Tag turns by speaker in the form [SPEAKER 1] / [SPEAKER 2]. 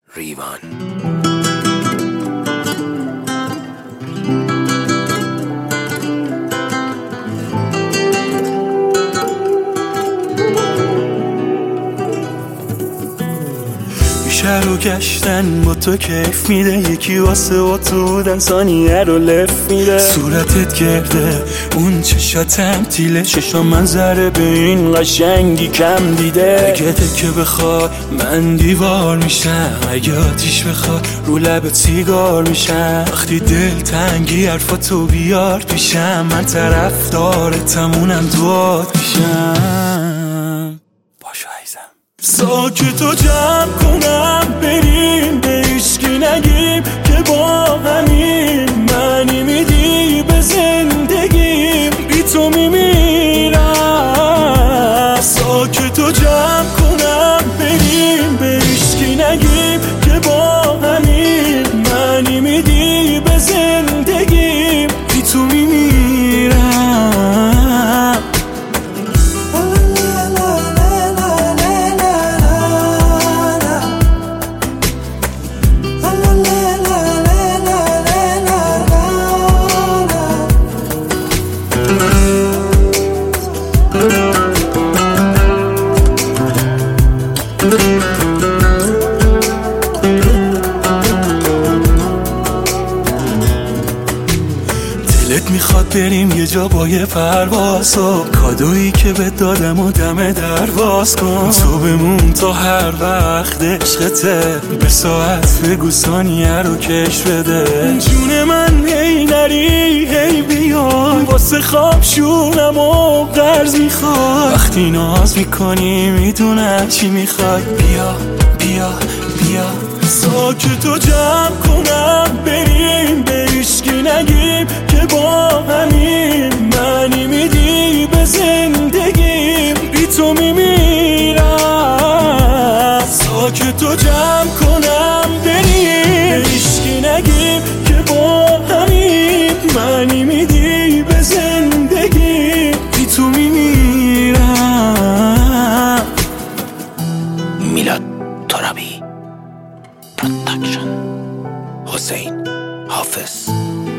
[SPEAKER 1] ریوان.
[SPEAKER 2] شهر رو گشتن با تو کیف میده، یکی واسه اتو بودن ثانیه رو لف میده. صورتت گرده اون چشاتم تیله، چشام منظره به این قشنگی کم دیده. اگه که بخوای من دیوار میشم، اگه آتیش بخوای رو لبت سیگار میشم. وقتی دل تنگی حرفاتو بیار پیشم، من طرفدارتم اونم دوات میشم. باشو عزیزم ساکتو جمع کنم بریم، به هیچکی نگیم که با همین معنی میدی به زندگیم، بی تو میمیرم. ساکتو جمع کنم بریم، به هیچکی نگیم که با همین معنی میدی به زندگیم، بی تو میمیرم. دلت میخواد بریم یه جا با یه پرواز، کادویی که بهت دادم و دم درواز کن. تو بمون تا هر وقت عشقته، به ساعت بگو ثانیه رو کش بده. جون من هی نری هی بیای، واسه خواب شونم و قرض میخوای. وقتی ناز میکنی میدونم چی میخوای، بیا بیا بیا. ساکتو جمع کنم بریم، به هیچکی نگیم که با همین معنی میدی به زندگیم، بی تو میمیرم. ساکتو جمع کنم بریم، به هیچکی نگیم که با همین معنی میدی به زندگیم، بی تو میمیرم.
[SPEAKER 1] میلاد ترابی پروداکشن، حسین حافظ.